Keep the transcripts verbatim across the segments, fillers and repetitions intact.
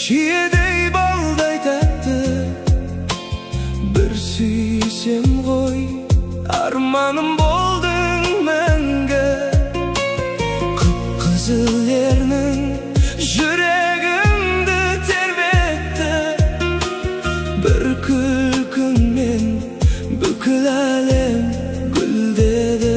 шиедей балдай тәтті. Бір сүйсем ғой, арманым болдың мәңгі. Қып-қызыл ернің жүрегімді тербетті. Бір күлкіңмен бүкіл әлем гүлдеді.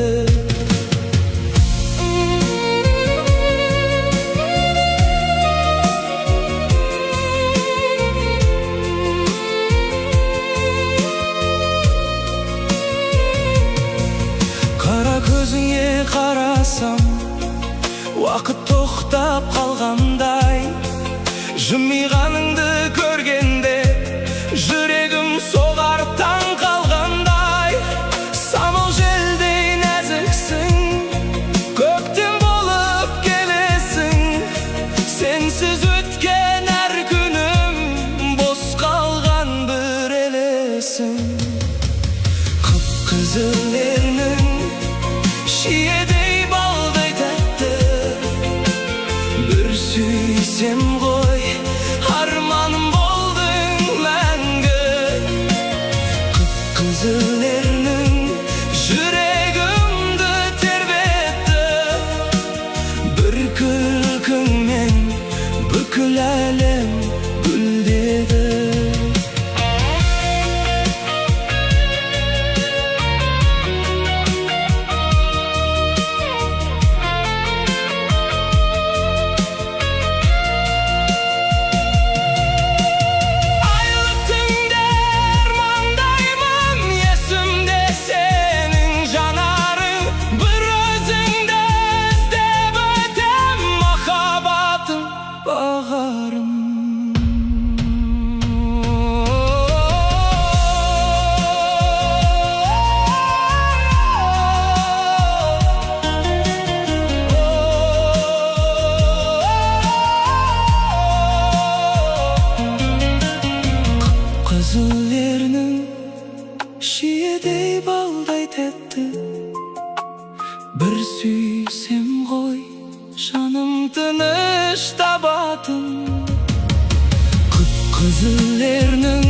Қара көзіңе қарасам, уақыт тоқтап қалғандай. Жымиғаныңды көргенде жүрегім соғар таң қалғандай. Самал желдей нәзіксің, көктем болып келесің. Сенсіз өткен әр күнім бос қалған бір елесің. Қып-қызыл ернің шиедей балдай тәтті. Бір сүйсем ғой, арманым болдың мәңгі. Қып-қызыл ернің жүрегімді тербетті. Бір күлкіңмен бүкіл әлем гүлдеді. Қызыл ернің шиедей балдай тәтті. Бір сүйсем ғой, жаным тыныш табатын. Қып-қызыл ернің